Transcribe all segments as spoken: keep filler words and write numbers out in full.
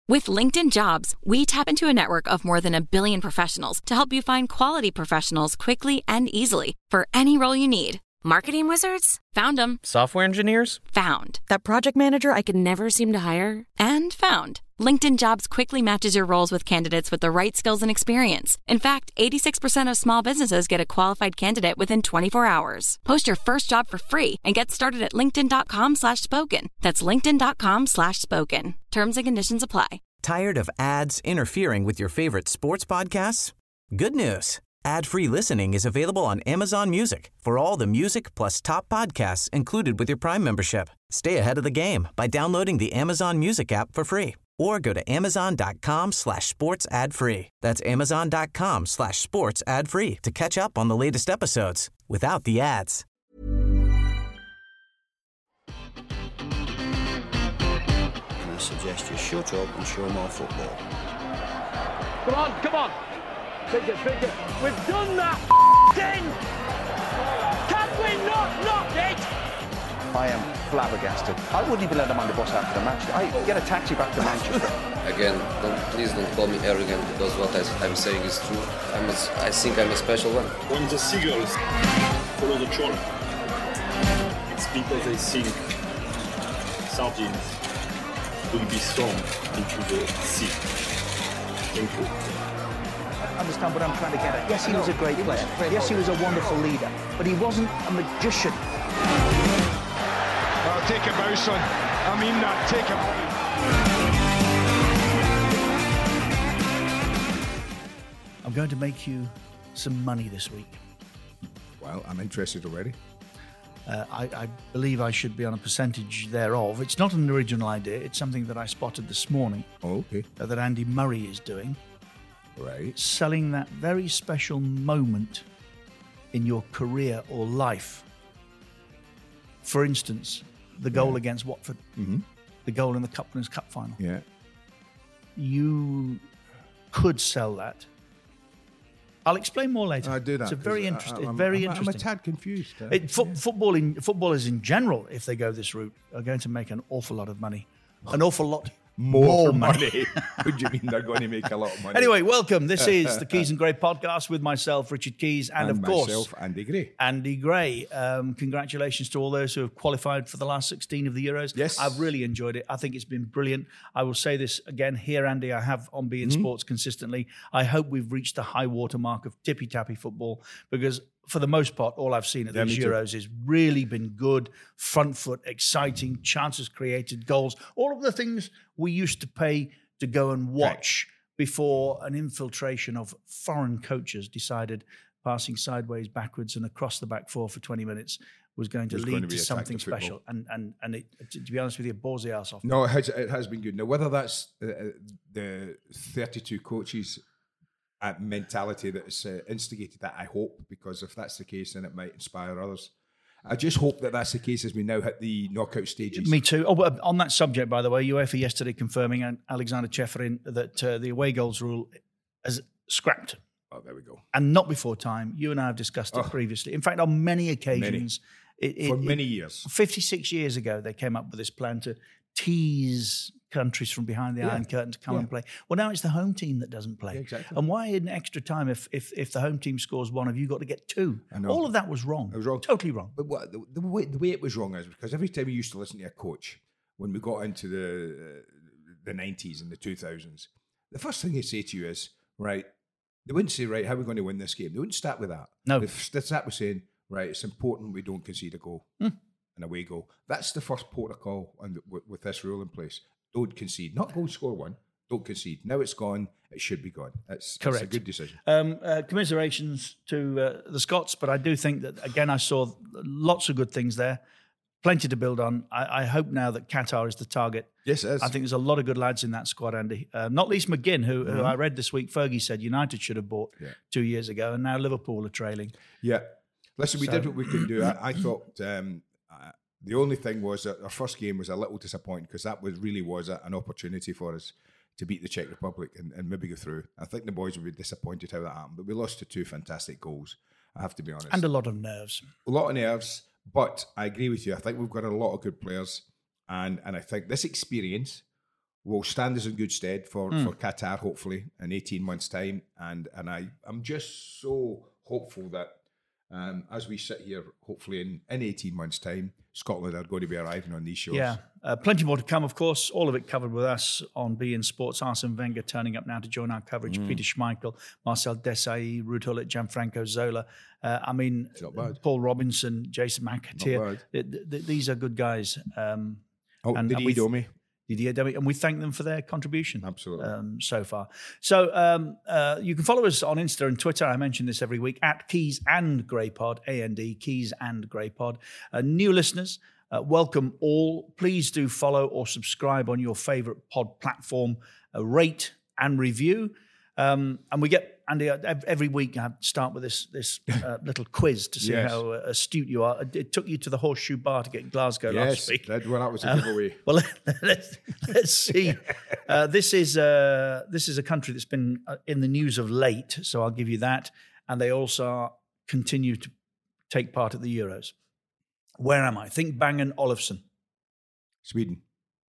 With LinkedIn Jobs, we tap into a network of more than a billion professionals to help you find quality professionals quickly and easily for any role you need. Marketing wizards? Found them. Software engineers? Found. That project manager I could never seem to hire? And found. LinkedIn Jobs quickly matches your roles with candidates with the right skills and experience. In fact, eighty-six percent of small businesses get a qualified candidate within twenty-four hours. Post your first job for free and get started at linkedin.com slash spoken. That's linkedin.com slash spoken. Terms and conditions apply. Tired of ads interfering with your favorite sports podcasts? Good news. Ad-free listening is available on Amazon Music for all the music plus top podcasts included with your Prime membership. Stay ahead of the game by downloading the Amazon Music app for free or go to amazon.com slash sports ad free. That's amazon.com slash sports ad free to catch up on the latest episodes without the ads. And I suggest you shut up and show more football. Come on, come on. Bigger, bigger. We've done that thing. Can we not knock it? I am flabbergasted. I wouldn't even let him on the bus after the match. I get a taxi back to Manchester. Again, don't, please don't call me arrogant because what I, I'm saying is true. I'm a, I think I'm a special one. When the seagulls follow the trawler, it's because they think sardines will be thrown into the sea. Thank you. I understand what I'm trying to get at. Yes, he was a great player. Yes, he was a wonderful leader. But he wasn't a magician. Oh, take a bow, son. I mean that. Take a bow. I'm going to make you some money this week. Well, I'm interested already. Uh, I, I believe I should be on a percentage thereof. It's not an original idea. It's something that I spotted this morning. Oh, okay. Uh, that Andy Murray is doing. Right. Selling that very special moment in your career or life. For instance, the goal yeah. against Watford. Mm-hmm. The goal in the Cup Winners' Cup final. Yeah. You could sell that. I'll explain more later. I do that. It's a very interesting. I, I'm, very I'm, interesting. I'm a tad confused. Uh, it, fo- yeah. football in, footballers in general, if they go this route, are going to make an awful lot of money. An awful lot more, more money. money. What do you mean they're going to make a lot of money? Anyway, welcome. This is the Keys and Gray podcast with myself, Richard Keys, and, and of course, myself, Andy Gray. Andy Gray. Um, congratulations to all those who have qualified for the last sixteen of the Euros. Yes. I've really enjoyed it. I think it's been brilliant. I will say this again here, Andy, I have on Bein mm-hmm. Sports consistently. I hope we've reached the high water mark of tippy-tappy football because for the most part, all I've seen at yeah, these Euros has really been good, front foot, exciting, chances created, goals, all of the things we used to pay to go and watch right. before an infiltration of foreign coaches decided passing sideways, backwards and across the back four for twenty minutes was going to lead going to, to something special. And and and it, to, to be honest with you, it bores the arse off. No, it has, it has been good. Now, whether that's uh, the thirty-two coaches Uh, mentality that has uh, instigated that, I hope, because if that's the case, then it might inspire others. I just hope that that's the case as we now hit the knockout stages. Me too. Oh, but on that subject, by the way, UEFA yesterday confirming and Alexander Cheferin that uh, the away goals rule has scrapped. Oh, there we go. And not before time. You and I have discussed it oh, previously. In fact, on many occasions. Many. It, it, For many it, years. fifty-six years ago, they came up with this plan to tease countries from behind the yeah. Iron Curtain to come yeah. and play. Well, now it's the home team that doesn't play. Yeah, exactly. And why in extra time, if, if if the home team scores one, have you got to get two? All of that was wrong. It was wrong. Totally wrong. But what, the, the, way, the way it was wrong is because every time you used to listen to a coach, when we got into the uh, the nineties and the two thousands, the first thing they say to you is, right, they wouldn't say, right, how are we going to win this game? They wouldn't start with that. No. They start with saying, right, it's important we don't concede a goal, mm. an away goal. That's the first protocol on the, with, with this rule in place. Don't concede. Not go score one. Don't concede. Now it's gone. It should be gone. It's, Correct. It's a good decision. Um, uh, commiserations to uh, the Scots, but I do think that, again, I saw lots of good things there. Plenty to build on. I, I hope now that Qatar is the target. Yes, it is. I think there's a lot of good lads in that squad, Andy. Uh, not least McGinn, who, mm-hmm. who I read this week, Fergie said United should have bought yeah. two years ago, and now Liverpool are trailing. Yeah. Listen, we so, did what we could do. I, I thought... Um, uh, The only thing was that our first game was a little disappointing because that was really was a, an opportunity for us to beat the Czech Republic and, and maybe go through. I think the boys would be disappointed how that happened, but we lost to two fantastic goals, I have to be honest. And a lot of nerves. A lot of nerves, but I agree with you. I think we've got a lot of good players, and, and I think this experience will stand us in good stead for, Mm. for Qatar, hopefully, in eighteen months' time. And and I, I'm just so hopeful that um, as we sit here, hopefully in, in eighteen months' time, Scotland are going to be arriving on these shows. Yeah, uh, plenty more to come, of course. All of it covered with us on B N Sports. Arsene Wenger turning up now to join our coverage. Mm. Peter Schmeichel, Marcel Desailly, Ruud Gullit, Gianfranco Zola. Uh, I mean, It's not bad. Paul Robinson, Jason McAteer. Not Th- th- th- these are good guys. Um, Oh, and, did and he we do me? Didier Domi, and we thank them for their contribution. Absolutely. Um, so far. So um, uh, you can follow us on Insta and Twitter. I mention this every week at Keys and Grey Pod, A N D, Keys and Grey Pod. Uh, new listeners, uh, welcome all. Please do follow or subscribe on your favourite pod platform. Uh, rate and review. Um, and we get, Andy, uh, ev- every week I start with this this uh, little quiz to see Yes. how uh, astute you are. It, it took you to the Horseshoe Bar to get in Glasgow Yes, last week. that, well, that was a Um, giveaway. Well, let's, let's see. Uh, this is uh, this is a country that's been uh, in the news of late, so I'll give you that. And they also continue to take part at the Euros. Where am I? Think Bang & Olufsen. Sweden.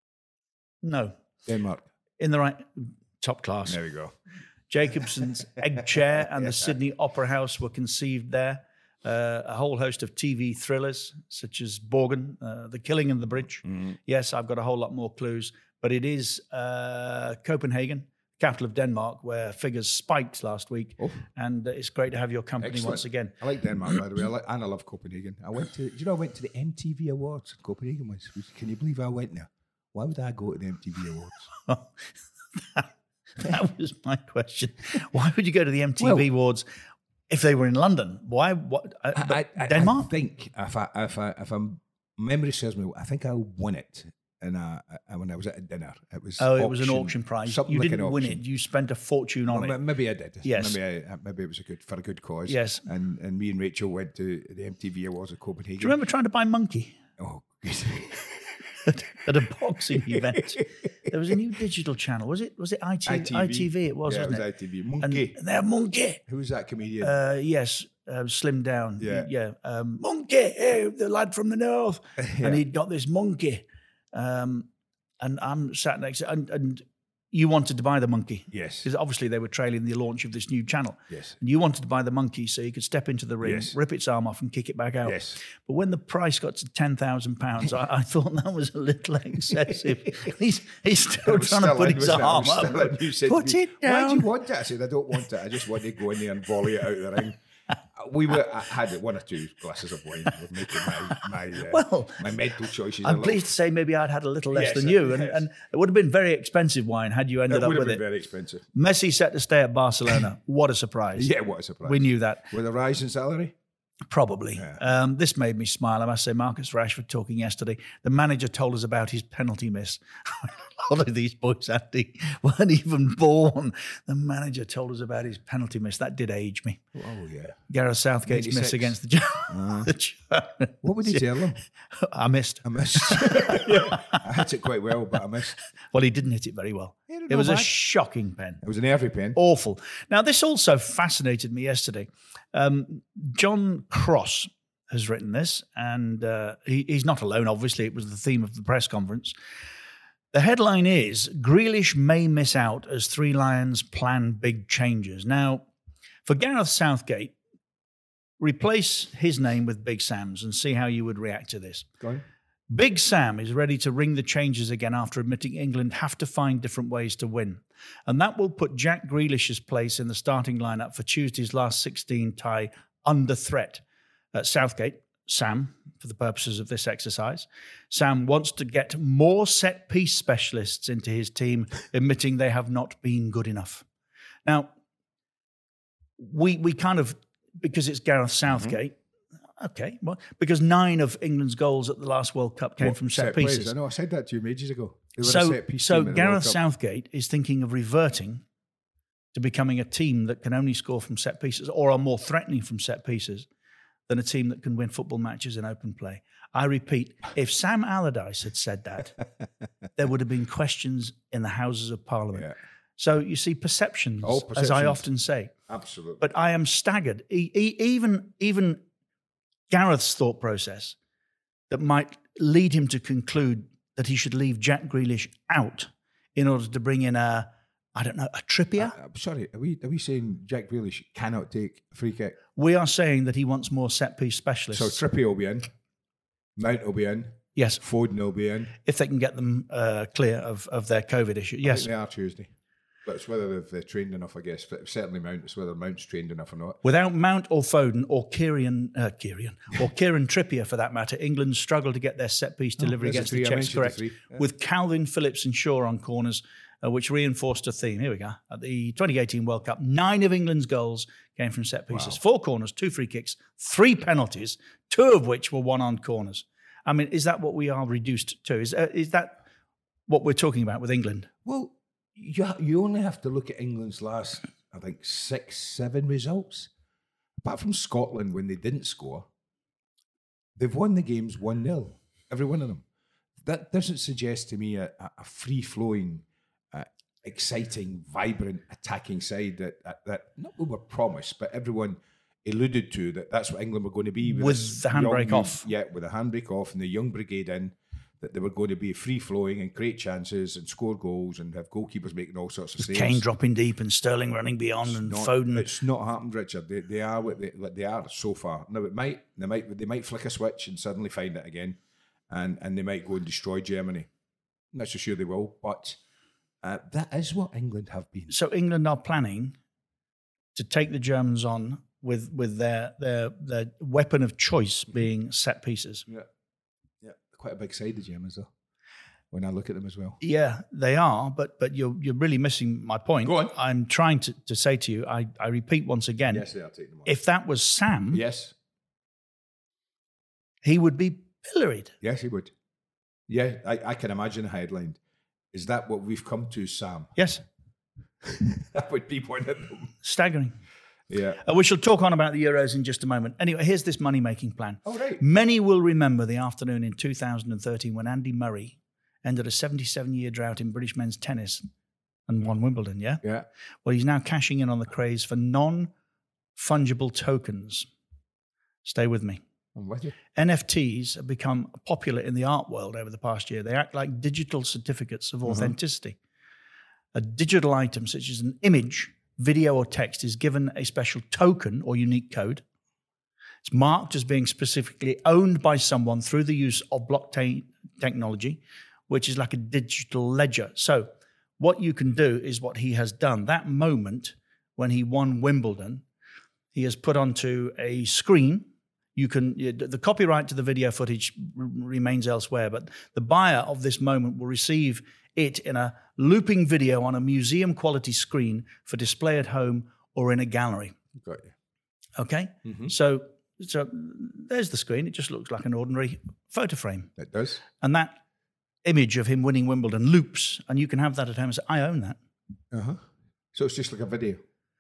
No. Denmark. In the right, top class. There we go. Jacobson's Egg Chair and the Sydney Opera House were conceived there. Uh, a whole host of T V thrillers such as Borgen, uh, The Killing in the Bridge. Mm-hmm. Yes, I've got a whole lot more clues, but it is uh, Copenhagen, capital of Denmark, where figures spiked last week. Oh. And uh, it's great to have your company Excellent. once again. I like Denmark, by the way. I like, and I love Copenhagen. I went to, do you know, I went to the M T V Awards in Copenhagen once. Can you believe I went there? Why would I go to the M T V Awards? that, that was my question. Why would you go to the M T V Well- Awards if they were in London? Why? What? Uh, but I, I, Denmark? I think if I, if I, if I'm, memory serves me, I think I won it in a, a, when I was at a dinner. It was Oh, it was an auction prize. something You like didn't an win auction. it. You spent a fortune on Well, it. maybe I did. Yes. Maybe I, maybe it was a good for a good cause. Yes. And and me and Rachel went to the M T V Awards at Copenhagen. Do you remember trying to buy Monkey Oh, good. at a boxing event? There was a new digital channel. Was it? Was it I T V? I T V. It was, yeah, wasn't it was it? I T V. And, Monkey. and they're Monkey. Who was that comedian? Uh, yes, uh, slimmed down. Yeah. yeah. Um, monkey, hey, the lad from the north, and he'd got this monkey, um, and I'm sat next to, and, and you wanted to buy the monkey, yes. because obviously they were trailing the launch of this new channel. Yes. And you wanted to buy the monkey so you could step into the ring, Yes. rip its arm off, and kick it back out. Yes. But when the price got to ten thousand pounds, I, I thought that was a little excessive. he's he's still It was trying to still put in, his wasn't it? It arm was up. still in. You said Put to me, it Why do down. you want it? I said, I don't want it. I just want to go in there and volley it out of the ring. We were. I had one or two glasses of wine. We're making my my uh, Well, my mental choices. a I'm little- pleased to say maybe I'd had a little less Yes, than you, and, yes. and it would have been very expensive wine had you ended It up would have with been it. very expensive. Messi set to stay at Barcelona. What a surprise! Yeah, what a surprise. We knew that. With a rise in salary? Probably. Yeah. Um, this made me smile. I must say, Marcus Rashford talking yesterday. The manager told us about his penalty miss. A lot of these boys, Andy, weren't even born. The manager told us about his penalty miss. That did age me. Oh, yeah. Gareth Southgate's miss ninety-six. against the, Uh, the Germans. what would he tell them? I missed. I missed. I hit it quite well, but I missed. Well, he didn't hit it very well. Yeah, It was a bad. shocking pen. It was an nervy pen. Awful. Now, this also fascinated me yesterday. Um, John Cross has written this, and uh, he, he's not alone, obviously. It was the theme of the press conference. The headline is, Grealish may miss out as Three Lions plan big changes. Now, for Gareth Southgate, replace his name with Big Sam's and see how you would react to this. Go on. Big Sam is ready to ring the changes again after admitting England have to find different ways to win. And that will put Jack Grealish's place in the starting lineup for Tuesday's last sixteen tie under threat. At Southgate, Sam, for the purposes of this exercise, Sam wants to get more set-piece specialists into his team, admitting they have not been good enough. Now, we we kind of, because it's Gareth Southgate, mm-hmm. okay, well, because nine of England's goals at the last World Cup came What, from set, plays? pieces. I know, I said that to you ages ago. They were a So, set-piece so team in the World Gareth Cup. Southgate is thinking of reverting to becoming a team that can only score from set pieces or are more threatening from set pieces than a team that can win football matches in open play. I repeat, if Sam Allardyce had said that, there would have been questions in the Houses of Parliament. Yeah. So you see, perceptions, Oh, as I perceptions. often say. Absolutely. But I am staggered. E- e- even, even Gareth's thought process that might lead him to conclude that he should leave Jack Grealish out in order to bring in a, I don't know, a Trippier? Uh, sorry, are we are we saying Jack Grealish cannot take a free kick? We are saying that he wants more set-piece specialists. So Trippier will be in, Mount will be in, yes, Foden will be in. If they can get them uh, clear of, of their COVID issue. I Yes. think they are Tuesday. But it's whether they've uh, trained enough, I guess. But certainly Mount, it's whether Mount's trained enough or not. Without Mount or Foden or Kieran, uh, Kieran or Kieran Trippier for that matter, England struggle to get their set-piece delivery Oh, there's against the the three. I Czechs mentioned the correct. three. Yeah. With Calvin Phillips and Shaw on corners, uh, which reinforced a theme. Here we go. At the twenty eighteen World Cup, nine of England's goals came from set pieces. Wow. Four corners, two free kicks, three penalties, two of which were won on corners. I mean, is that what we are reduced to? Is, uh, is that what we're talking about with England? Well, you, you only have to look at England's last, I think, six, seven results. Apart from Scotland, when they didn't score, they've won the games one nil, every one of them. That doesn't suggest to me a, a free-flowing, uh, exciting, vibrant, attacking side that, that, that not we were promised, but everyone alluded to that that's what England were going to be. With this the handbrake young- off. Yeah, with the handbrake off and the young brigade in, that they were going to be free-flowing and create chances and score goals and have goalkeepers making all sorts of saves. Kane dropping deep and Sterling running beyond and Not- Foden. It's not happened, Richard. They, they are what they, what they are so far. Now it might, they might, they might flick a switch and suddenly find it again, and and they might go and destroy Germany. I'm not so sure they will, but uh, that is what England have been. So England are planning to take the Germans on with with their their their weapon of choice being set pieces. Yeah, yeah, quite a big side, the Germans, though. When I look at them as well. Yeah, they are, but but you're you're really missing my point. Go on. I'm trying to, to say to you, I, I repeat once again, Yes, they are taking them on. if that was Sam, Yes, he would be pilloried. yes, he would. Yeah, I, I can imagine a headline. Is that what we've come to, Sam? Yes, That would be one of them. staggering. Yeah. Uh, we shall talk on about the Euros in just a moment. Anyway, here's this money-making plan. Oh, right. Many will remember the afternoon in two thousand thirteen when Andy Murray ended a seventy-seven-year drought in British men's tennis and won Wimbledon, yeah? Yeah. Well, he's now cashing in on the craze for non-fungible tokens. Stay with me. I'm with you. N F Ts have become popular in the art world over the past year. They act like digital certificates of authenticity. A digital item such as an image, video or text is given a special token or unique code. It's marked as being specifically owned by someone through the use of blockchain technology, which is like a digital ledger. So what you can do is what he has done. That moment when he won Wimbledon, he has put onto a screen. You can the copyright to the video footage r- remains elsewhere, but the buyer of this moment will receive it in a looping video on a museum quality screen for display at home or in a gallery. Got you. Okay, so so there's the screen. It just looks like an ordinary photo frame, It does. and that image of him winning Wimbledon loops, and you can have that at home and say, "I own that." Uh huh. So it's just like a video,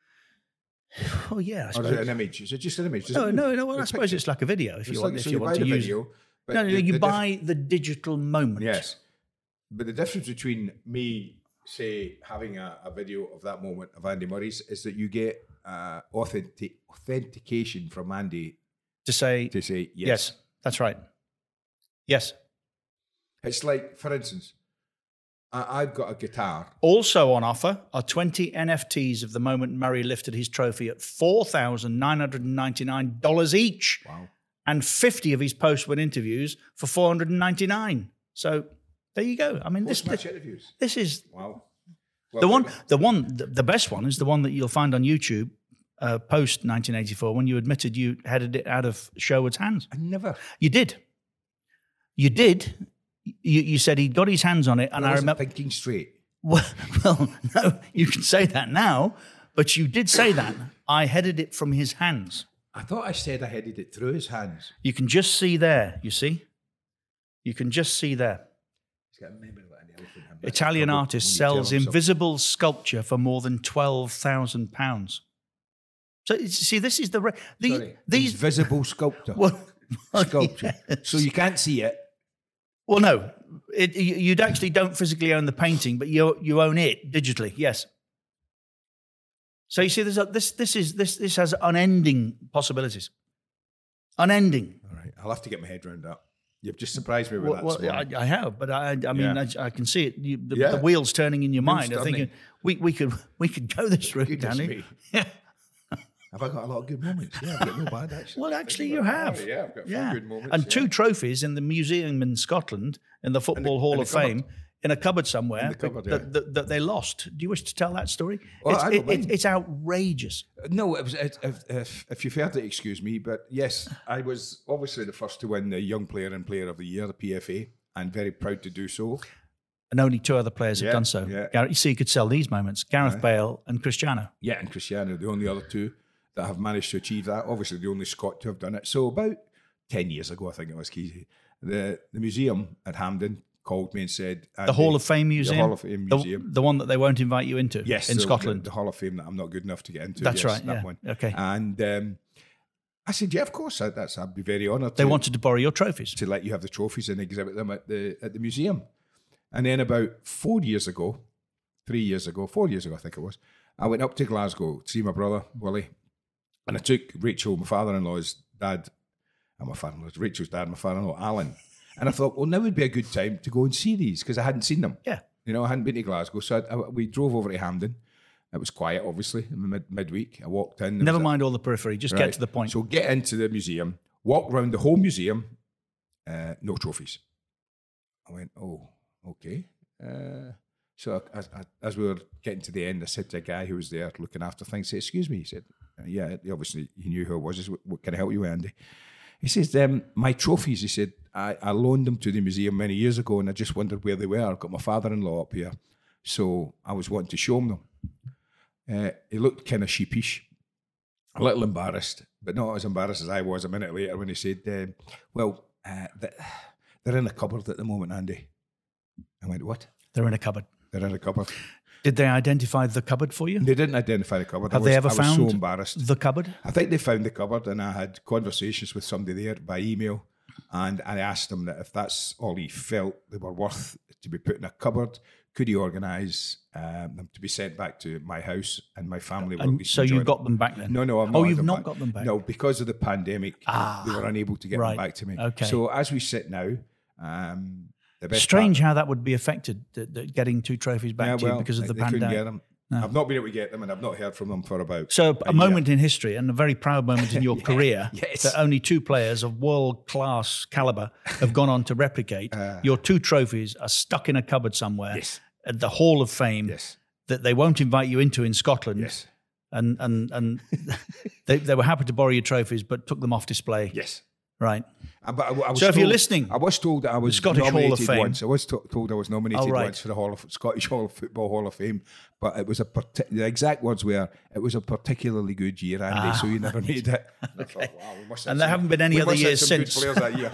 Oh yeah, I or is suppose. it an image? Is it just an image? Does No, it no, move? no. Well, I A suppose picture? it's like a video if It's you like- want. so if you you buy want to the use video, it. but No, no, no. the- You the buy the digital moment. Yes, but the difference between me, say, having a, a video of that moment of Andy Murray's is that you get uh, authentic authentication from Andy To say to say yes. yes, that's right. Yes. It's like, for instance, I, I've got a guitar. Also on offer are twenty N F Ts of the moment Murray lifted his trophy at four thousand nine hundred ninety-nine dollars each. Wow. And fifty of his post-win interviews for four hundred ninety-nine dollars. So there you go. I mean, this, Post-match this, interviews. this is Wow. the one, the one, the, the best one is the one that you'll find on YouTube uh, post nineteen eighty-four when you admitted you headed it out of Sherwood's hands. I never. You did. You did. You, you said he'd got his hands on it, and I I wasn't remember. thinking straight. Well, well, no, you can say that now, but you did say that. I headed it from his hands. I thought I said I headed it through his hands. You can just see there, you see? You can just see there. He's got a memory like an elephant. I'm not Italian trouble artist when you tell sells him something. invisible sculpture for more than twelve thousand pounds. So, it's- see, this is the... re- the Sorry, these invisible sculptor. Well, Sculpture. yes. So you can't see it. Well, no, it, you you'd actually don't physically own the painting, but you you own it digitally. Yes. So you see, there's a, this this is this this has unending possibilities. Unending. All right, I'll have to get my head around that. You've just surprised me with well, that. Well, I, I have, but I, I mean, Yeah. I, I can see it. You, the, Yeah. the wheels turning in your mind. I'm turning. thinking we, we could we could go this route, Goodness Danny. me. Yeah. Have I got a lot of good moments? Yeah, I've got no bad actually. Well, actually, you have. Yeah, I've got a few Yeah. good moments. And yeah. two trophies in the museum in Scotland, in the Football Hall in the of Fame, cupboard. in a cupboard somewhere In the cupboard, that, yeah. that, that they lost. Do you wish to tell that story? Well, it's, I it, don't it, mind. it's outrageous. No, it was, it, if, if, if you've heard it, excuse me, but yes, I was obviously the first to win the Young Player and Player of the Year, the P F A, and very proud to do so. And only two other players Yeah, have done so. yeah. Gareth, you see, you could sell these moments. Gareth Aye. Bale and Cristiano. Yeah, and Cristiano, the only other two that have managed to achieve that. Obviously, the only Scot to have done it. So about ten years ago, I think it was, Keezy, the, the museum at Hampden called me and said... The Hall of Fame Museum? The Hall of Fame The- Museum. The, one that they won't invite you into Yes, in the, Scotland. The, the Hall of Fame that I'm not good enough to get into. That's yes, right, that yeah. one. Okay. And um, I said, yeah, of course, I, that's, I'd be very honoured They to, wanted to borrow your trophies. to let you have the trophies and exhibit them at the at the museum. And then about four years ago, three years ago, four years ago, I think it was, I went up to Glasgow to see my brother, Willie, and I took Rachel, my father-in-law's dad, and my father-in-law's, Rachel's dad, my father-in-law, Alan. And I thought, well, now would be a good time to go and see these because I hadn't seen them. Yeah. You know, I hadn't been to Glasgow. So I, I, we drove over to Hampden. It was quiet, obviously, in mid, midweek. I walked in. there Never was a- mind all the periphery. Just Right. get to the point. So get into the museum, walk around the whole museum, uh, no trophies. I went, oh, okay. Uh, so as, as- as we were getting to the end, I said to a guy who was there looking after things, I said, excuse me. He said, yeah, obviously he knew who I was. He said, what, what can I help you with, Andy? He says, um, my trophies, he said, I, I loaned them to the museum many years ago and I just wondered where they were. I've got my father-in-law up here. So I was wanting to show him them. Uh, he looked kind of sheepish, a little embarrassed, but not as embarrassed as I was a minute later when he said, um, well, uh, th- they're in a cupboard at the moment, Andy. I went, what? They're in a cupboard. They're in a cupboard. Did they identify the cupboard for you? They didn't identify the cupboard. Have I was, they ever I was found so embarrassed. the cupboard? I think they found the cupboard, and I had conversations with somebody there by email, and I asked them that if that's all he felt they were worth to be put in a cupboard, could he organise um, them to be sent back to my house and my family? Will at And least so enjoy you them. got them back then? No, no, I've Oh, not had you've them not back. got them back? No, because of the pandemic, Ah, they were unable to get right. them back to me. Okay. So as we sit now, um, the best Strange part, how that would be affected, that, that getting two trophies back yeah, to you well, because of they- the they couldn't get pandemic. them. No. I've not been able to get them, and I've not heard from them for about So a a year. moment in history and a very proud moment in your Yeah, career yes. that only two players of world-class caliber have gone on to replicate. Uh, your two trophies are stuck in a cupboard somewhere Yes. at the Hall of Fame Yes. that they won't invite you into in Scotland. Yes. And, and, and they, they were happy to borrow your trophies but took them off display. Yes. Right. Uh, But I, I was So if you're told- listening, I was told that I was Scottish Hall of nominated Fame. once. I was to- told I was nominated Oh, right. once for the Hall of Scottish Hall of Football Hall of Fame, but it was a parti- the exact words were it was a particularly good year, Andy. Ah, so you never made it. I thought, wow, we must have And there some- haven't been any we other must have years some good since. players that year.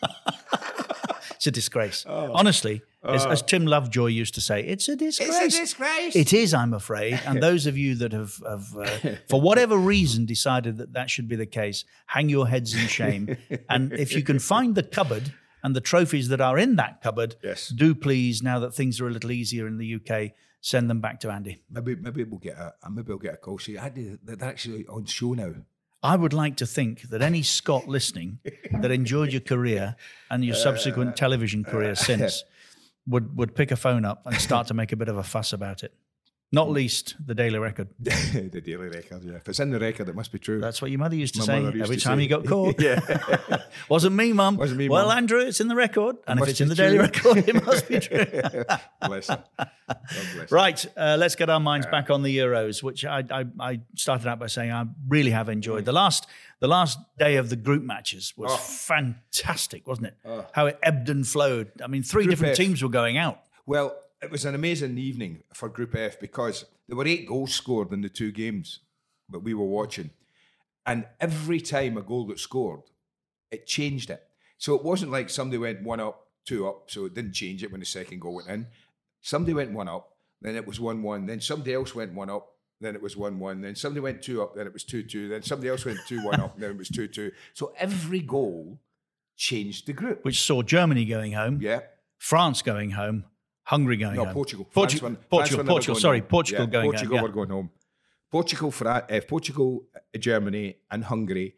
It's a disgrace. Oh. Honestly, as, as Tim Lovejoy used to say, it's a disgrace. It's a disgrace. It is, I'm afraid. And those of you that have, have uh, for whatever reason, decided that that should be the case, hang your heads in shame. And if you can find the cupboard and the trophies that are in that cupboard, Yes. do please, now that things are a little easier in the U K, send them back to Andy. Maybe maybe we'll get a maybe we'll get a call. See, I did, they're actually on show now. I would like to think that any Scot listening that enjoyed your career and your subsequent television career since would, would pick a phone up and start to make a bit of a fuss about it. Not least the Daily Record. The Daily Record, yeah. If it's in the record, it must be true. That's what your mother used to My say mother used every to time say. you got caught. Yeah. Wasn't me, Mum. Wasn't me, Well, Mum. Andrew, it's in the record. And if must it's in be the Daily true. Record, it must be true. Bless her. God bless her. Right, uh, let's get our minds back on the Euros, which I, I, I started out by saying I really have enjoyed. The last the last day of the group matches was Oh. fantastic, wasn't it? How it ebbed and flowed. I mean, three Group different F. teams were going out. Well, it was an amazing evening for Group F because there were eight goals scored in the two games that we were watching. And every time a goal got scored, it changed it. So it wasn't like somebody went one up, two up, so it didn't change it when the second goal went in. Somebody went one up, then it was one one, then somebody else went one up, then it was one one, then somebody went two up, then it was two two, then somebody else went two one up, then it was two two. So every goal changed the group. Which saw Germany going home, Yeah. France going home, Hungary going No, home. Portugal. Portu- France were- France Portugal, were never Portugal, going sorry, home. Portugal Yeah, going Portugal home. were going home. Portugal, Fra- uh, Portugal, uh, Germany, and Hungary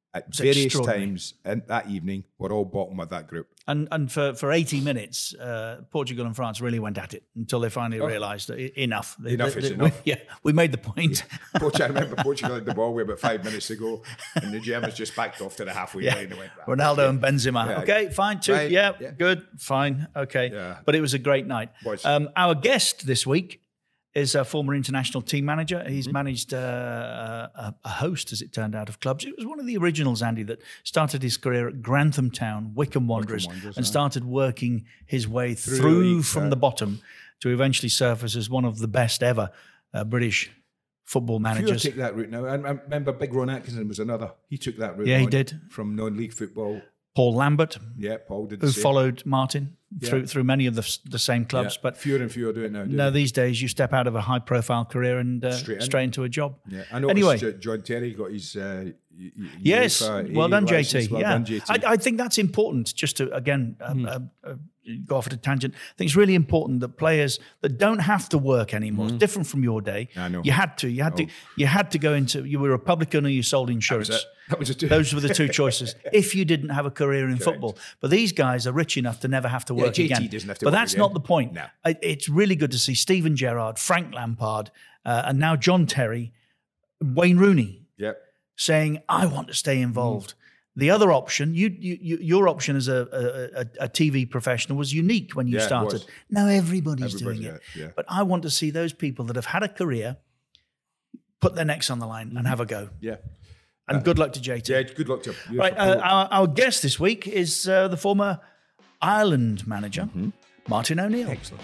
at It's various extraordinary. times in that evening, were all bottom of that group. And and for, for eighty minutes, uh, Portugal and France really went at it until they finally Oh. realised that e- enough. They- Enough they- is they- enough. We, yeah, we made the point. Portugal, I remember Portugal had the ball with about five minutes to go, and the Germans just backed off to the halfway Yeah. line and went, Ronaldo okay. and Benzema. Yeah. Okay, fine, two. Right, Yeah, yeah. good, fine, okay. Yeah. But it was a great night. Was. Um, our guest this week is a former international team manager. He's Mm-hmm. managed uh, a, a host, as it turned out, of clubs. It was one of the originals, Andy, that started his career at Grantham Town, Wycombe Wanderers, Wanderers, and huh? started working his way through, Through the league, from yeah. the bottom to eventually surface as one of the best ever uh, British football Few managers. take that route now. And I remember Big Ron Atkinson was another. He took that route. Yeah, he on did. From non-league football. Paul Lambert, Yeah, Paul did the who same. followed Martin Yeah. through through many of the, the same clubs, Yeah, but fewer and fewer do it now. Do no, they? these days you step out of a high-profile career and uh, Straight straight, in. into a job. Yeah, I noticed Anyway. Jo- John Terry got his. Uh, y- y- Yes, UEFA well done, J T. license. Well yeah, done, J T. I, I think that's important. Just to again um, uh, uh, go off at a tangent. I think it's really important that players that don't have to work anymore. It's different from your day. I know. You had to. You had Oh. to. You had to go into. You were a publican or you sold insurance. That was it. That was it. Those were the two choices. If you didn't have a career in football, but these guys are rich enough to never have to Yeah, work J T again. doesn't have to but work that's again. not the point. No. I- It's really good to see Steven Gerrard, Frank Lampard, uh, and now John Terry, Wayne Rooney Yep. saying, "I want to stay involved." The other option, you, you, you, your option as a, a, a T V professional was unique when you Yeah, it started. was. Now everybody's Everybody, doing it. yeah, yeah. But I want to see those people that have had a career put their necks on the line and have a go. Yeah. And good luck to J T. Yeah. Good luck to you. Right, uh, our, our guest this week is uh, the former Ireland manager, Martin O'Neill. Excellent.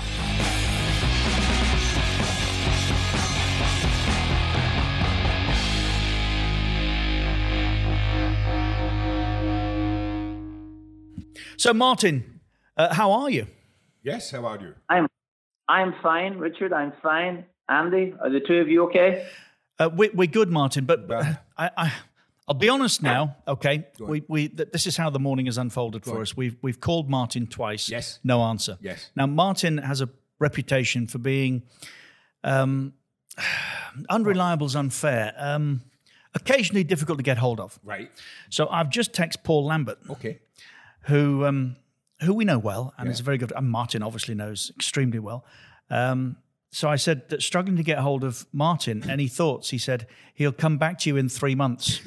So, Martin, uh, how are you? Yes. How are you? I'm I'm fine, Richard. I'm fine. Andy, are the two of you okay? Uh, we, we're good, Martin, but uh, I, I, I'll be honest now. Okay, Go on. we, we th- this is how the morning has unfolded for on. us. We've we've called Martin twice. Yes. No answer. Yes. Now, Martin has a reputation for being um, unreliable is unfair. Um, occasionally difficult to get hold of. Right. So I've just texted Paul Lambert, Okay. who um, who we know well, and Yeah. is a very good. And Martin obviously knows extremely well. Um, so I said that struggling to get hold of Martin. Any thoughts? He said he'll come back to you in three months.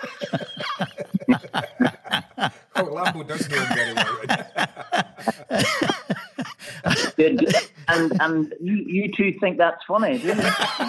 Oh, Lambo does know him very well. Good. and and you, you two think that's funny, do you?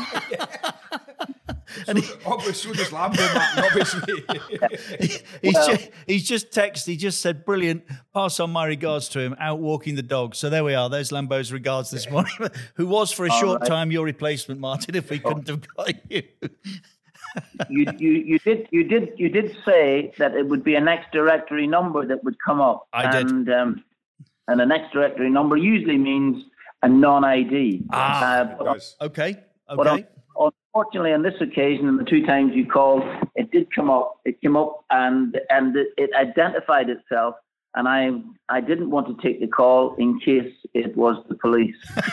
Obviously, so does Lambo, Martin, obviously. he's, Well- just, he's just texted. He just said, "Brilliant. Pass on my regards to him. Out walking the dog." So there we are. There's Lambo's regards this morning, who was for a All short right. time your replacement, Martin. If we couldn't have got you. you, you you did you did you did say that it would be a next directory number that would come up. I did. And um, and a next directory number usually means a non-I D. Ah, Uh, It but does. Okay. But Okay. un- unfortunately, on this occasion, and the two times you called, it did come up. It came up, and and it, it identified itself. And I I didn't want to take the call in case it was the police.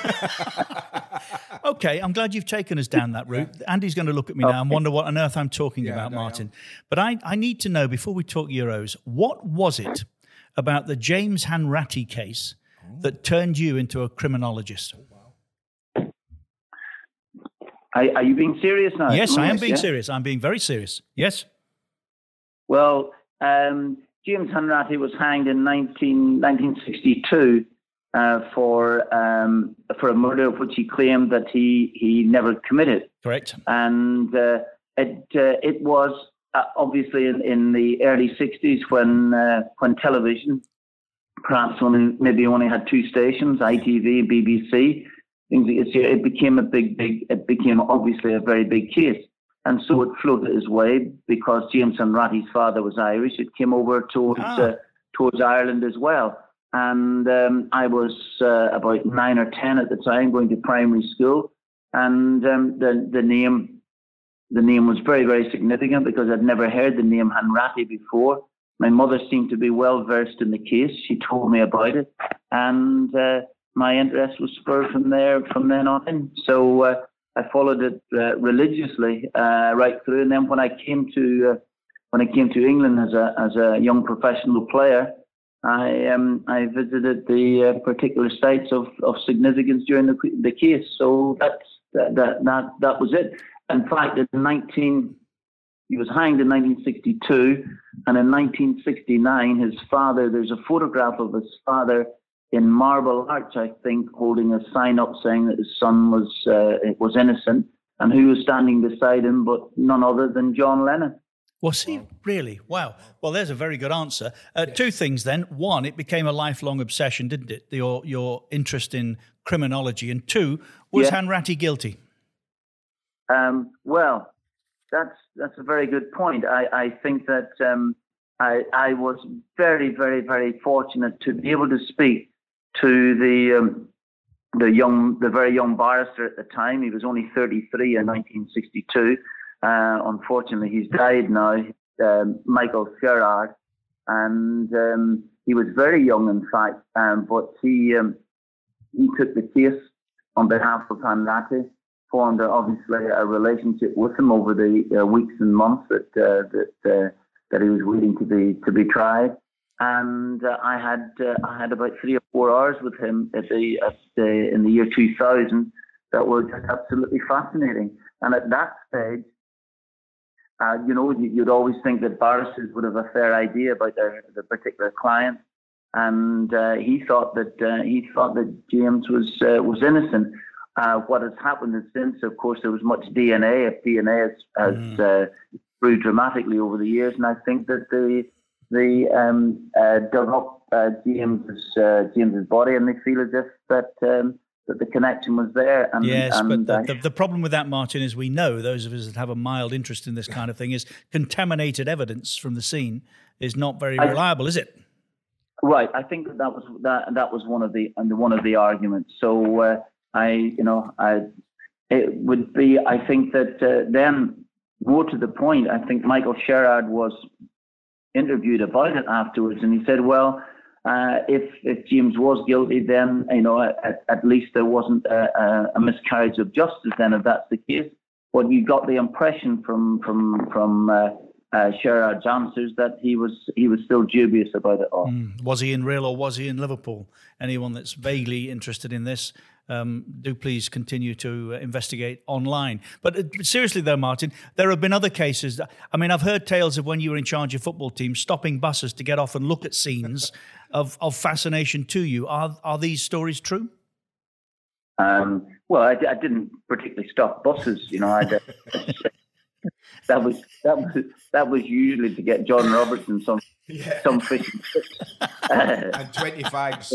Okay, I'm glad you've taken us down that route. Andy's going to look at me now and wonder what on earth I'm talking Yeah, about, no, I Martin. But I, I need to know, before we talk Euros, what was it about the James Hanratty case that turned you into a criminologist? Are, are you being serious now? Yes, I am being Yeah? serious. I'm being very serious. Yes. Well, um, James Hanratty was hanged in nineteen, nineteen sixty-two uh, for um, for a murder which he claimed that he, he never committed. Correct. And uh, it uh, it was uh, obviously in, in the early sixties when uh, when television perhaps only maybe only had two stations, I T V, B B C. Things like this, it became a big, big. It became obviously a very big case. And so it floated his way because James Hanratty's father was Irish. It came over towards Ah. uh, towards Ireland as well. And um, I was uh, about nine or ten at the time, going to primary school. And um, the the name the name was very, very significant because I'd never heard the name Hanratty before. My mother seemed to be well versed in the case. She told me about it, and uh, my interest was spurred from there from then on in. So. Uh, I followed it uh, religiously uh, right through, and then when I came to uh, when I came to England as a as a young professional player, I um, I visited the uh, particular sites of, of significance during the the case. So that's that that that, that was it. In fact, in nineteen he was hanged in nineteen sixty-two, and in nineteen sixty-nine, his father. There's a photograph of his father in Marble Arch, I think, holding a sign up saying that his son was uh, was innocent, and who was standing beside him, but none other than John Lennon. Was he really? Wow. Well, there's a very good answer. Uh, two things then. One, it became a lifelong obsession, didn't it? Your your interest in criminology. And two, was yeah. Hanratty guilty? Um, well, that's that's a very good point. I, I think that um, I, I was very, very, very fortunate to be able to speak to the um, the young, the very young barrister at the time. He was only thirty-three in nineteen sixty-two. Uh, unfortunately, he's died now, um, Michael Sherard, and um, he was very young, in fact. Um, but he um, he took the case on behalf of Hanratty, formed uh, obviously a relationship with him over the uh, weeks and months that uh, that uh, that he was waiting to be to be tried. And uh, I had uh, I had about three or four hours with him at the at the in the year two thousand that were just absolutely fascinating. And at that stage, Uh, you know, you'd always think that barristers would have a fair idea about their, their particular client, and uh, he thought that uh, he thought that James was uh, was innocent. Uh, what has happened is since, of course, there was much D N A. D N A has, has mm. uh, grew dramatically over the years, and I think that the the um, uh, dug up uh, James's uh, James's body, and they feel as if that. Um, that the connection was there. And, yes, and but the, I, the, the problem with that, Martin, is we know, those of us that have a mild interest in this kind of thing, is contaminated evidence from the scene is not very I, reliable, is it? Right. I think that, that was that that was one of the one of the arguments. So uh, I, you know, I it would be. I think that uh, then more to the point, I think Michael Sherard was interviewed about it afterwards, and he said, well. Uh, if if James was guilty, then you know at, at least there wasn't a, a miscarriage of justice. Then, if that's the case, but you got the impression from from from uh, uh, Sherard's answers that he was he was still dubious about it all. Mm. Was he in real or was he in Liverpool? Anyone that's vaguely interested in this, um, do please continue to uh, investigate online. But uh, seriously though, Martin, there have been other cases. I mean, I've heard tales of when you were in charge of football teams, stopping buses to get off and look at scenes of, of fascination to you. Are are these stories true? Um, well, I, I didn't particularly stop buses. You know, I did, that was that was that was usually to get John Robertson some yeah. some fish and chips uh, and twenty fags.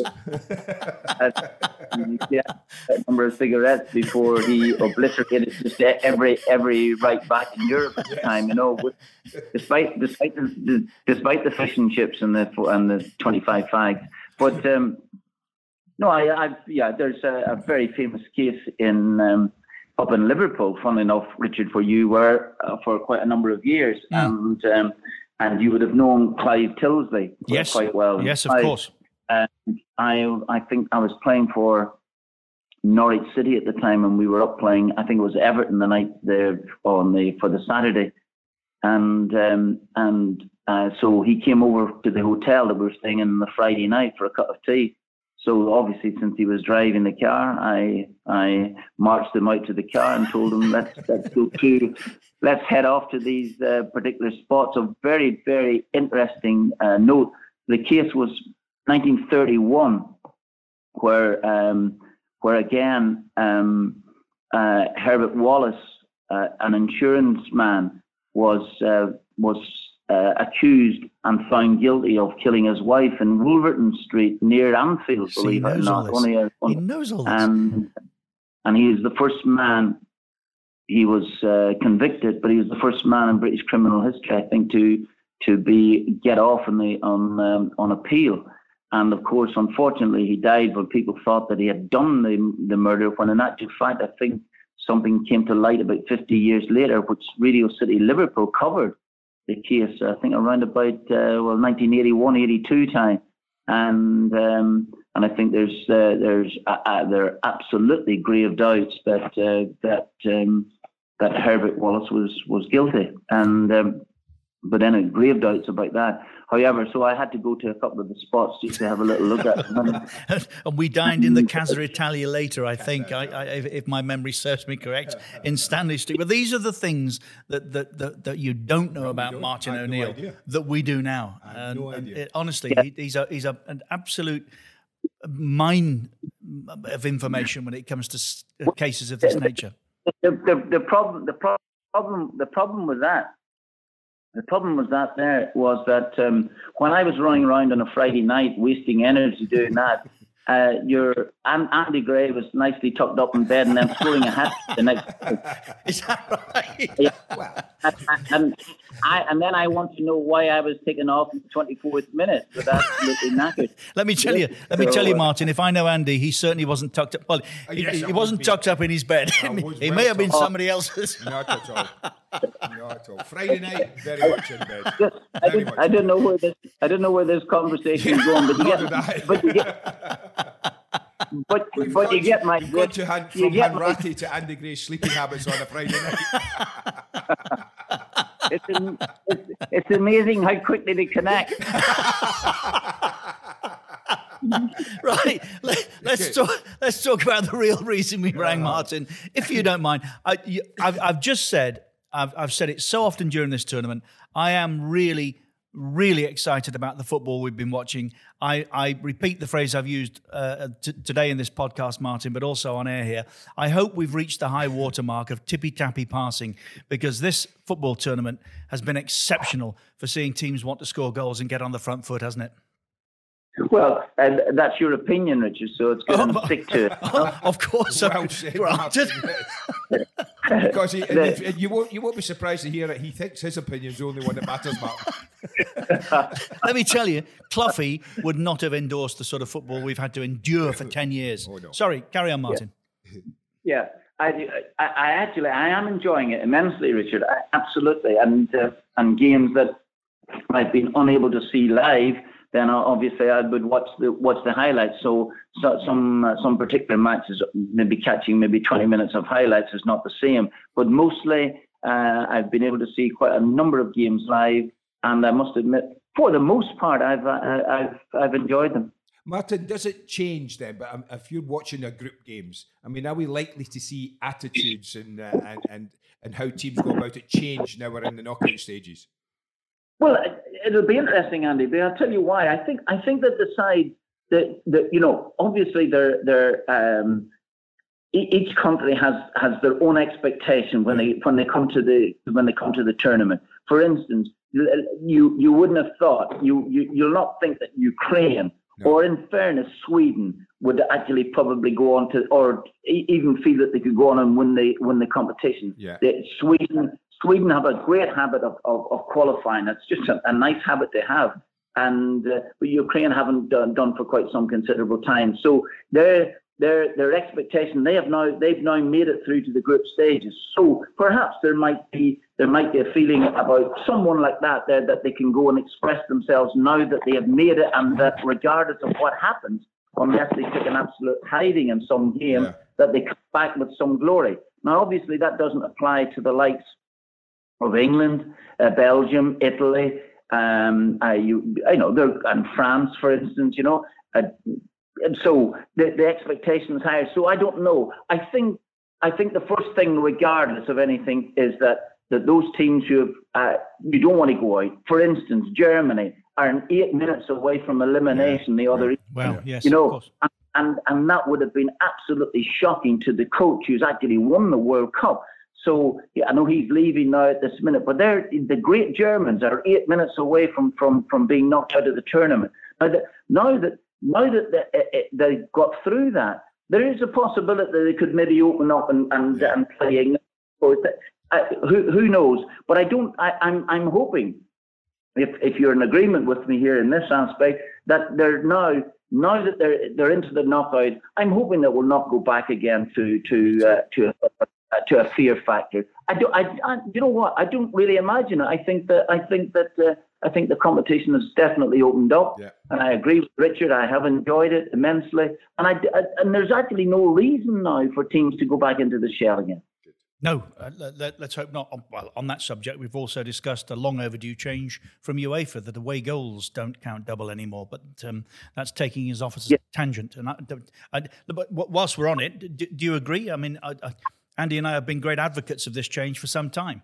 Yeah, a number of cigarettes before he obliterated just every every right back in Europe at the yes. time. You know, with, despite despite the, the despite the fish and chips and the and the twenty-five fags, but. Um, No, I, I yeah. There's a, a very famous case in um, up in Liverpool. Funnily enough, Richard, for you were uh, for quite a number of years, mm. and um, and you would have known Clive Tilsley yes. quite well. Yes, of I, course. And I I think I was playing for Norwich City at the time, and we were up playing. I think it was Everton the night there on the for the Saturday, and um, and uh, so he came over to the hotel that we were staying in on the Friday night for a cup of tea. So obviously, since he was driving the car, I I marched him out to the car and told him let's let's go to let's head off to these uh, particular spots. A very very interesting uh, note. The case was nineteen thirty-one, where um, where again um, uh, Herbert Wallace, uh, an insurance man, was uh, was. Uh, accused and found guilty of killing his wife in Wolverton Street near Anfield, so believe it or not. Only a, he knows all this. And, and he is the first man, he was uh, convicted, but he was the first man in British criminal history, I think, to to be get off on the on um, on appeal. And of course, unfortunately, he died when people thought that he had done the the murder, when in actual fact, I think something came to light about fifty years later, which Radio City Liverpool covered the case, I think around about uh, well nineteen eighty-one, eighty-two time, and um, and I think there's uh, there's uh, uh, there are absolutely grave doubts that uh, that um, that Herbert Wallace was was guilty, and um, but any grave doubts about that. However, so I had to go to a couple of the spots just to have a little look at them. And we dined in the Casa Italia later, I think, I, I, if my memory serves me correct, in Stanley Street. But these are the things that that, that, that you don't know about Martin O'Neill no that we do now. I have no and, idea. And it, honestly, Yeah. he, he's a he's a, an absolute mine of information when it comes to s- cases of this nature. The, the, the problem, the pro- problem, the problem with that, the problem with that there was that um, when I was running around on a Friday night, wasting energy doing that, uh, your and Andy Gray was nicely tucked up in bed and then scoring a hat the next. Is that right? Yeah. and, and I and then I want to know why I was taken off in the twenty-fourth minute with absolutely knackered. Let me tell you, let me So, tell you, uh, Martin. If I know Andy, he certainly wasn't tucked up. Well, he, yes, he I wasn't would be. tucked up in his bed. I He was may well have been tucked up. somebody else's. Not at all. Not at all. Friday night, very much in bed. I Very didn't, much I in didn't bed. know where this I didn't know where this conversation is going, but you Nor did I. get but you get but We've but gone you to- get my We've gone to hand, you from get my- Hanratty to Andy Gray's sleeping habits on a Friday night. it's, am- it's it's amazing how quickly they connect. Right, Let, let's talk. Let's talk about the real reason we rang Martin, if you don't mind. I, you, I've, I've just said, I've, I've said it so often during this tournament. I am really, really excited about the football we've been watching. I, I repeat the phrase I've used uh, t- today in this podcast, Martin, but also on air here. I hope we've reached the high water mark of tippy-tappy passing, because this football tournament has been exceptional for seeing teams want to score goals and get on the front foot, hasn't it? Well, uh, that's your opinion, Richard, so it's good Oh, to stick to it. Of course, Well said, granted. Martin, yes. Because he, and if, and you won't you won't be surprised to hear it. He thinks his opinion's the only one that matters, Martin. Let me tell you, Cloughy would not have endorsed the sort of football we've had to endure for ten years. Oh, no. Sorry, carry on, Martin. Yeah, I, do- I, I actually I am enjoying it immensely, Richard. I, absolutely, and uh, and games that I've been unable to see live, then obviously I would watch the watch the highlights. So, so some uh, some particular matches, maybe catching maybe twenty minutes of highlights is not the same. But mostly, uh, I've been able to see quite a number of games live, and I must admit, for the most part, I've uh, I've I've enjoyed them. Martin, does it change then? But um, if you're watching a group games, I mean, are we likely to see attitudes and uh, and, and and how teams go about it change now we're in the knockout stages? Well, it- it'll be interesting, Andy. But I'll tell you why. I think I think that the side that that you know, obviously, they're they're um, e- each country has has their own expectation when they when they come to the when they come to the tournament. For instance, you you wouldn't have thought you you you'll not think that Ukraine No. or, in fairness, Sweden would actually probably go on to, or e- even feel that they could go on and win the win the competition. Yeah. The, Sweden Sweden have a great habit of of, of qualifying. It's just a, a nice habit to have, and uh, but Ukraine haven't done, done for quite some considerable time. So their their their expectation, they have now they've now made it through to the group stages. So perhaps there might be there might be a feeling about someone like that there that they can go and express themselves now that they have made it, and that regardless of what happens, unless they take an absolute hiding in some game, Yeah. that they come back with some glory. Now, obviously, that doesn't apply to the likes of England, uh, Belgium, Italy, um, uh, you, I know, there- and France, for instance. You know, uh, and so the, the expectation is higher. So I don't know. I think I think the first thing, regardless of anything, is that that those teams who have, uh, you don't want to go out. For instance, Germany are eight minutes away from elimination. The other, Well, yes, you of know, course. and, and and that would have been absolutely shocking to the coach who's actually won the World Cup. So yeah, I know he's leaving now at this minute, but they're the great Germans are eight minutes away from from from being knocked out of the tournament. Now that now that now that they, uh, they got through that, there is a possibility that they could maybe open up and and, Yeah. and play England. So it's, uh, who who knows? But I don't. I, I'm I'm hoping, if if you're in agreement with me here in this aspect, that they're now now that they're they're into the knockout, I'm hoping that we'll not go back again to to uh, to a, uh, to a fear factor. I do. I, I you know what? I don't really imagine it. I think that I think that uh, I think the competition has definitely opened up, Yeah. and I agree with Richard. I have enjoyed it immensely, and I, I and there's actually no reason now for teams to go back into the shell again. No, uh, let, let's hope not. Well, on that subject, we've also discussed a long overdue change from UEFA that away goals don't count double anymore, but um, that's taking us off as a yeah. tangent. And I, I, but whilst we're on it, do, do you agree? I mean, I, I, Andy and I have been great advocates of this change for some time.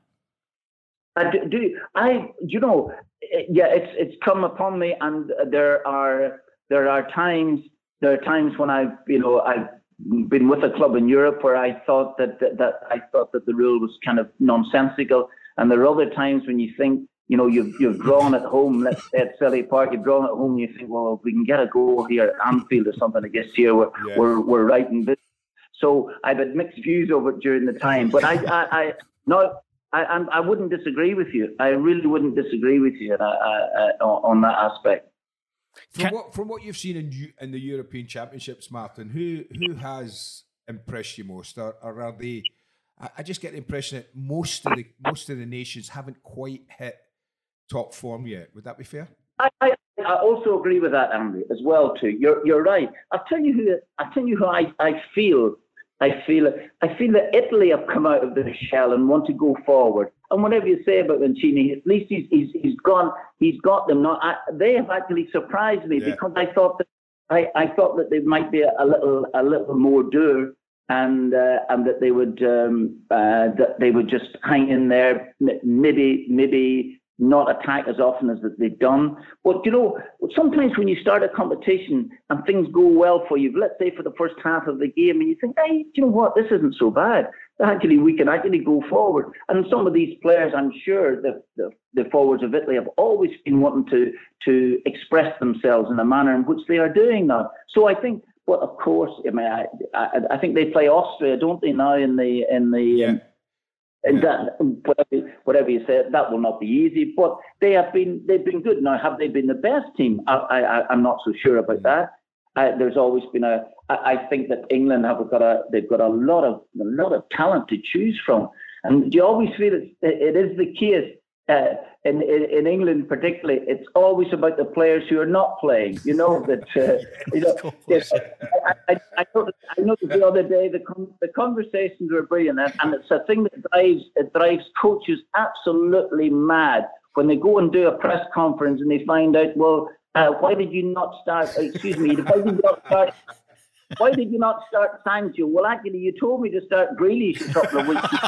I do, do I? You know, yeah, it's it's come upon me, and there are there are times there are times when I've you know I've. been with a club in Europe where I thought that, that that I thought that the rule was kind of nonsensical, and there are other times when you think, you know, you've you've drawn at home, let's say at Selly Park, you've drawn at home, and you think, well, if we can get a goal here at Anfield or something against here, we're yeah. we're, we're right in this. So I've had mixed views over it during the time, but I I, I no. I I wouldn't disagree with you. I really wouldn't disagree with you uh, uh, on that aspect. From what from what you've seen in in the European Championships, Martin, who who has impressed you most, or, or are they? I, I just get the impression that most of the most of the nations haven't quite hit top form yet. Would that be fair? I, I, I also agree with that, Andy, as well too. You're you're right. I'll tell you who I tell you who I, I feel. I feel I feel that Italy have come out of their shell and want to go forward. And whatever you say about Mancini, at least he's he's, he's gone. He's got them. Now I, they have actually surprised me yeah. because I thought that I, I thought that they might be a, a little a little more dour and uh, and that they would um, uh, that they would just hang in there, maybe maybe not attack as often as that they've done. But, you know, sometimes when you start a competition and things go well for you, let's say for the first half of the game, and you think, hey, you know what, this isn't so bad. Actually, we can actually go forward. And some of these players, I'm sure, the, the, the forwards of Italy have always been wanting to, to express themselves in a manner in which they are doing now. So I think, well, of course, I mean, I, I, I think they play Austria, don't they, now in the... in the yeah. um, And that, whatever, whatever you say, that will not be easy. But they have been, they've been good. Now, have they been the best team? I, I, I'm not so sure about that. Uh, there's always been a. I, I think that England have got a. They've got a lot of a lot of talent to choose from, and you always feel it. It is the case uh, in, in in England, particularly. It's always about the players who are not playing. You know that. Uh, you know, yes, I, I, I, noticed, I noticed the other day the con- the conversations were brilliant, and, and it's a thing that drives it drives coaches absolutely mad when they go and do a press conference and they find out, well, uh, why did you not start? Excuse me, why did you not start? Why did you not start Sancho? Well, actually, you told me to start Grealish a couple of weeks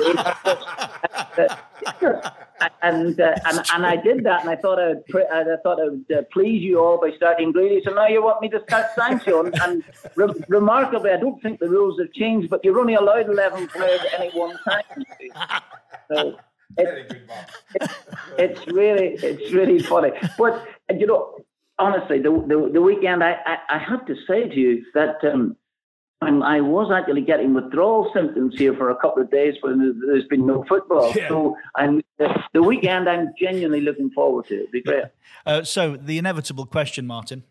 ago. and, uh, and and I did that, and I thought I would pre- I thought I would uh, please you all by starting Grealish, and now you want me to start Sancho. And, and re- remarkably, I don't think the rules have changed, but you're only allowed eleven players at any one time. So it's, it's, it's really it's really funny, but you know. Honestly, the, the the weekend, I, I, I have to say to you that um, I'm, I was actually getting withdrawal symptoms here for a couple of days when there's been no football. Yeah. So I'm, the, the weekend, I'm genuinely looking forward to it. It'll be great. Uh, so the inevitable question, Martin,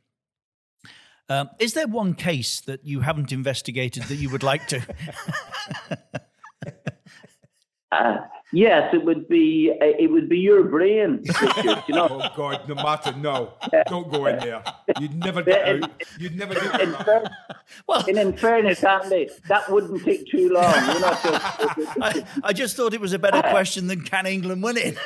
um, is there one case that you haven't investigated that you would like to? uh, Yes, it would be. It would be your brain, Richard, you know. Oh God, no matter, no, don't go in there. You'd never get in, out. You'd never get in, out. Fair, well, in, in fairness, Andy, that wouldn't take too long. You know, so, I, I just thought it was a better question than can England win it.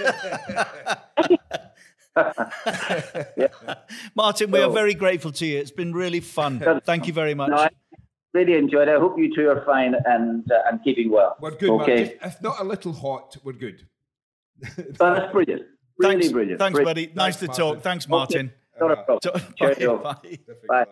yeah. Martin, we are very grateful to you. It's been really fun. Thank you very much. No, I, Really enjoyed it. I hope you two are fine and uh, and keeping well. We're good, okay. Man. If, if not a little hot, we're good. That's brilliant. Really thanks, brilliant. Thanks, brilliant. buddy. Nice thanks, to Martin. talk. Thanks, Martin. Okay. Not a problem. Uh, Cheers. Bye.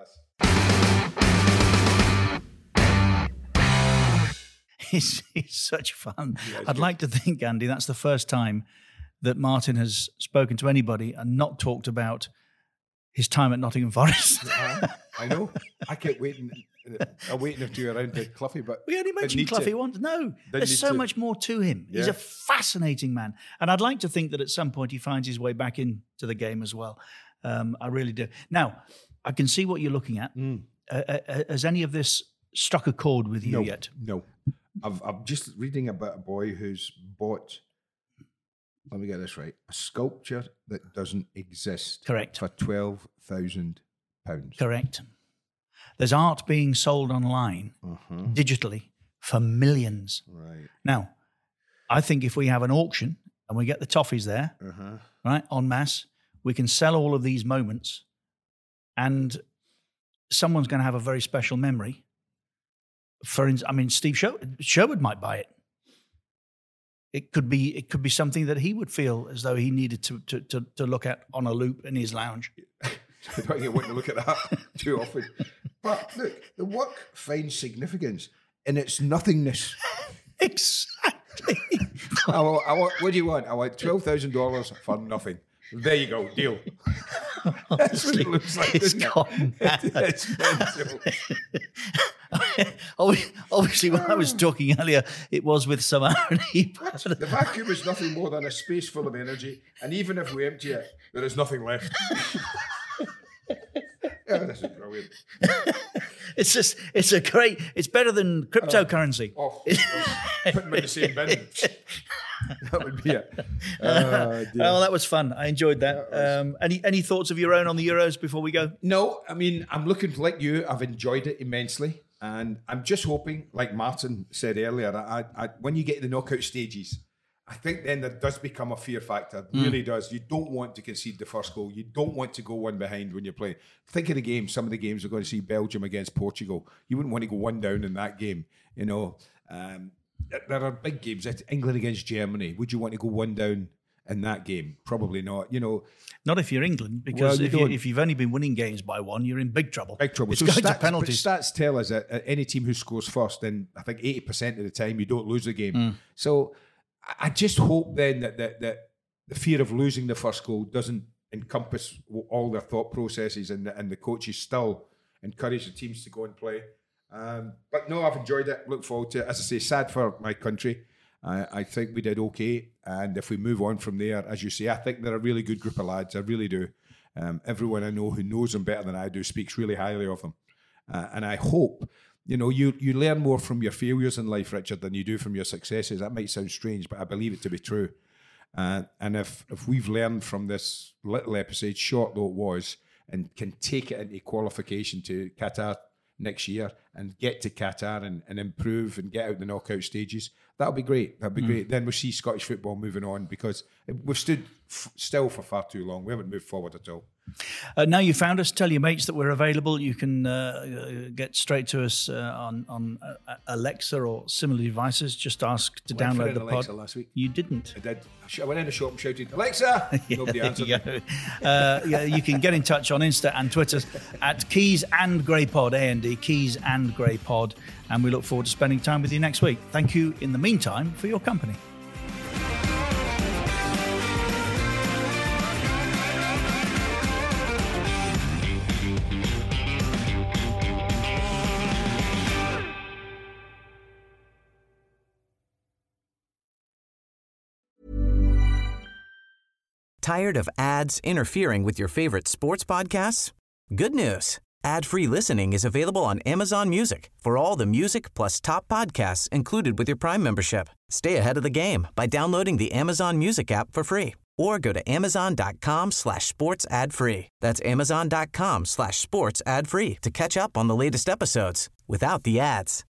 Bye. He's, he's such fun. Yeah, I'd good. like to think, Andy, that's the first time that Martin has spoken to anybody and not talked about his time at Nottingham Forest. uh, I know. I kept waiting. I'm waiting if you're around to Cloughie, but we only mentioned Cloughie once. No, there's so to. much more to him. Yeah. He's a fascinating man, and I'd like to think that at some point he finds his way back into the game as well. Um, I really do. Now, I can see what you're looking at. Mm. Uh, uh, has any of this struck a chord with you no, yet? No, I've, I'm just reading about a boy who's bought. Let me get this right: a sculpture that doesn't exist. Correct. For twelve thousand pounds. Correct. There's art being sold online, uh-huh. digitally, for millions. Right. Now, I think if we have an auction and we get the toffees there, Uh-huh. right, en masse, we can sell all of these moments, and someone's going to have a very special memory. For instance, I mean, Steve Sher- Sherwood might buy it. It could be it could be something that he would feel as though he needed to to to, to look at on a loop in his lounge. I don't get to look at that too often. But look, the work finds significance in its nothingness. Exactly. I want, I want, what do you want? I want twelve thousand dollars for nothing. There you go, deal. That's what it looks like. It's Isn't gone it? It's mental. Obviously, when I was talking earlier, it was with some irony. The vacuum is nothing more than a space full of energy, and even if we empty it, there is nothing left. Yeah, this is brilliant. It's just, it's a great, it's better than cryptocurrency. Oh, oh, put them in the same bin. That would be it. Uh, well, that was fun. I enjoyed that. Um, any any thoughts of your own on the Euros before we go? No, I mean, I'm looking like you. I've enjoyed it immensely. And I'm just hoping, like Martin said earlier, I, I, when you get to the knockout stages, I think then there does become a fear factor. It Mm. really does. You don't want to concede the first goal. You don't want to go one behind when you're playing. Think of the game. Some of the games we're going to see Belgium against Portugal. You wouldn't want to go one down in that game. You know, um, there are big games. England against Germany. Would you want to go one down in that game? Probably not. You know, not if you're England, because well, you if, you, don't. if you've only been winning games by one, you're in big trouble. Big trouble. It's So going stats, to penalties. but stats tell us that uh, any team who scores first, then I think eighty percent of the time you don't lose the game. Mm. So I- I just hope then that, that that the fear of losing the first goal doesn't encompass all their thought processes, and the, and the coaches still encourage the teams to go and play. Um, but no, I've enjoyed it. Look forward to it. As I say, sad for my country. I, I think we did okay. And if we move on from there, as you say, I think they're a really good group of lads. I really do. Um, everyone I know who knows them better than I do speaks really highly of them. Uh, and I hope, you know, you you learn more from your failures in life, Richard, than you do from your successes. That might sound strange, but I believe it to be true. Uh, and if if we've learned from this little episode, short though it was, and can take it into qualification to Qatar next year and get to Qatar and, and improve and get out the knockout stages, that'll be great. That'll be Mm. great. Then we'll see Scottish football moving on, because we've stood f- still for far too long. We haven't moved forward at all. Uh, now you found us, tell your mates that we're available. You can uh, get straight to us uh, on, on uh, Alexa or similar devices. Just ask to Went for download an the Alexa pod. last week. You didn't. I did. I went in the shop and shouted, Alexa! Nobody Yeah, answered. there you go. Uh, yeah, you can get in touch on Insta and Twitter at Keys and Grey Pod, A and D, Keys and Grey Pod. And we look forward to spending time with you next week. Thank you in the meantime for your company. Tired of ads interfering with your favorite sports podcasts? Good news. Ad-free listening is available on Amazon Music for all the music plus top podcasts included with your Prime membership. Stay ahead of the game by downloading the Amazon Music app for free or go to amazon.com slash sports ad free. That's amazon.com slash sports ad free to catch up on the latest episodes without the ads.